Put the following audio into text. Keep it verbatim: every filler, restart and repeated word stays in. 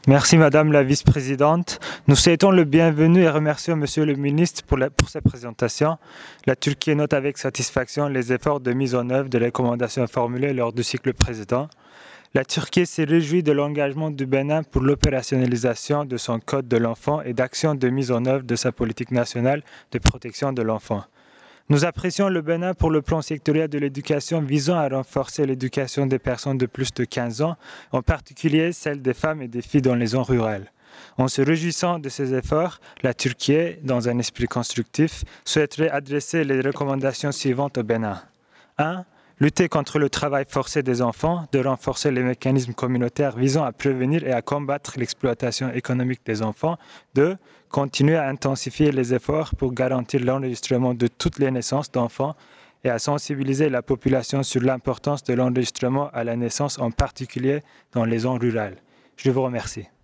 Merci Madame la Vice-présidente. Nous souhaitons le bienvenu et remercions Monsieur le ministre pour, la, pour sa présentation. La Turquie note avec satisfaction les efforts de mise en œuvre des recommandations formulées lors du cycle précédent. La Turquie s'est réjouie de l'engagement du Bénin pour l'opérationnalisation de son Code de l'enfant et d'action de mise en œuvre de sa politique nationale de protection de l'enfant. Nous apprécions le Bénin pour le plan sectoriel de l'éducation visant à renforcer l'éducation des personnes de plus de quinze ans, en particulier celle des femmes et des filles dans les zones rurales. En se réjouissant de ces efforts, la Turquie, dans un esprit constructif, souhaiterait adresser les recommandations suivantes au Bénin. un. Lutter contre le travail forcé des enfants, de renforcer les mécanismes communautaires visant à prévenir et à combattre l'exploitation économique des enfants. deux. Continuer à intensifier les efforts pour garantir l'enregistrement de toutes les naissances d'enfants et à sensibiliser la population sur l'importance de l'enregistrement à la naissance, en particulier dans les zones rurales. Je vous remercie.